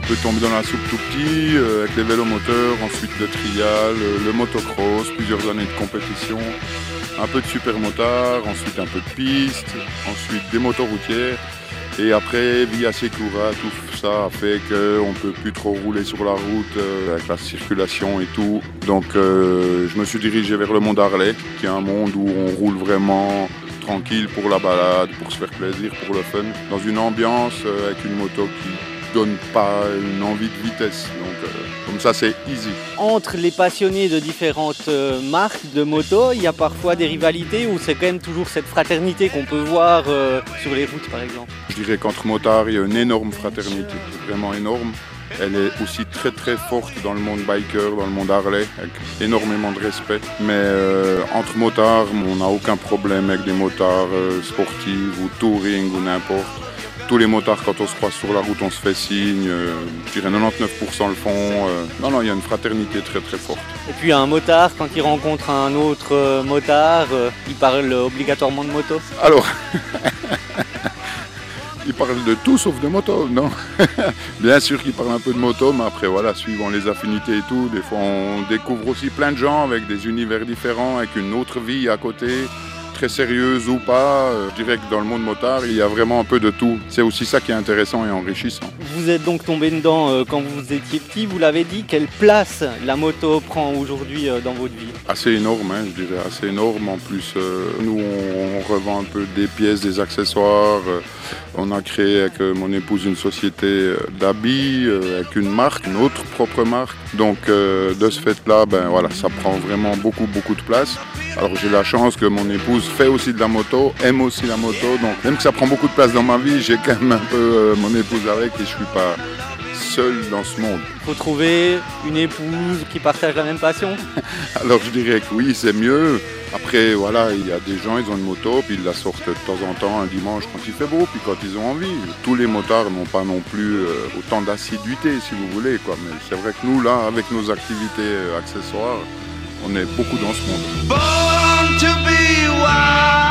peu tombé dans la soupe tout petit, avec les vélomoteurs, ensuite le trial, le motocross, plusieurs années de compétition, un peu de supermotard, ensuite un peu de piste, ensuite des motos routières. Et après, Via Secura, tout ça a fait qu'on ne peut plus trop rouler sur la route avec la circulation et tout. Donc je me suis dirigé vers le monde Harley, qui est un monde où on roule vraiment tranquille pour la balade, pour se faire plaisir, pour le fun, dans une ambiance avec une moto qui donne pas une envie de vitesse. Donc comme ça, c'est easy. Entre les passionnés de différentes marques de motos, il y a parfois des rivalités ou c'est quand même toujours cette fraternité qu'on peut voir sur les routes par exemple? Je dirais qu'entre motards, il y a une énorme fraternité, vraiment énorme. Elle est aussi très très forte dans le monde biker, dans le monde Harley, avec énormément de respect. Mais entre motards, on n'a aucun problème avec des motards sportifs ou touring ou n'importe. Tous les motards, quand on se croise sur la route, on se fait signe. Je dirais 99% le font. Non, il y a une fraternité très très forte. Et puis un motard, quand il rencontre un autre motard, il parle obligatoirement de moto? Alors, il parle de tout sauf de moto, non? Bien sûr qu'il parle un peu de moto, mais après voilà, suivant les affinités et tout, des fois on découvre aussi plein de gens avec des univers différents, avec une autre vie à côté, très sérieuse ou pas. Je dirais que dans le monde motard, il y a vraiment un peu de tout. C'est aussi ça qui est intéressant et enrichissant. Vous êtes donc tombé dedans quand vous étiez petit, vous l'avez dit. Quelle place la moto prend aujourd'hui dans votre vie? Assez énorme, hein, je dirais, assez énorme. En plus, nous, on revend un peu des pièces, des accessoires. On a créé avec mon épouse une société d'habits, avec une marque, une autre propre marque. Donc, de ce fait-là, ben, voilà, ça prend vraiment beaucoup de place. Alors, j'ai la chance que mon épouse fait aussi de la moto, aime aussi la moto. Donc, même que ça prend beaucoup de place dans ma vie, j'ai quand même un peu mon épouse avec et je suis pas seul dans ce monde. Il faut trouver une épouse qui partage la même passion? Alors je dirais que oui, c'est mieux. Après, voilà, il y a des gens, ils ont une moto, puis ils la sortent de temps en temps un dimanche quand il fait beau, puis quand ils ont envie. Tous les motards n'ont pas non plus autant d'assiduité, si vous voulez, quoi. Mais c'est vrai que nous, là, avec nos activités accessoires, on est beaucoup dans ce monde. Born to be wild.